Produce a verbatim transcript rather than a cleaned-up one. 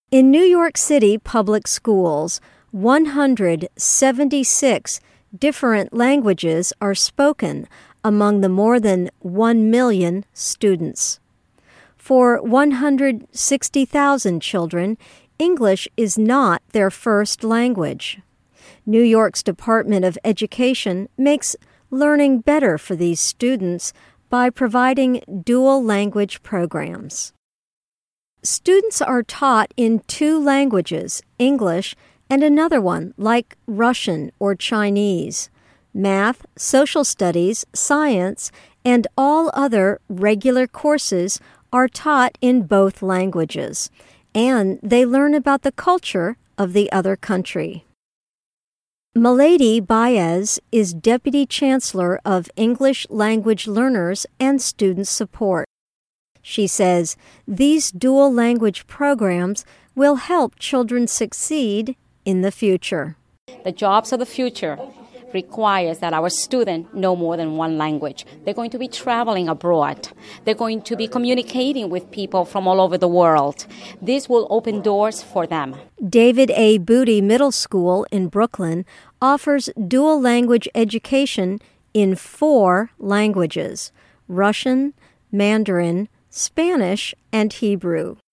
In New York City public schools, one hundred seventy-six different languages are spoken among the more than one million students. For one hundred sixty thousand children, English is not their first language. New York's Department of Education makes learning better for these students by providing dual language programs. Students are taught in two languages, English and another one like Russian or Chinese. Math, social studies, science, and all other regular courses are taught in both languages, and they learn about the culture of the other country. Milady Baez is Deputy Chancellor of English Language Learners and Student Support. She says these dual language programs will help children succeed in the future. The jobs of the future requires that our students know more than one language. They're going to be traveling abroad. They're going to be communicating with people from all over the world. This will open doors for them. David A. Booty Middle School in Brooklyn offers dual language education in four languages: Russian, Mandarin, Spanish, and Hebrew.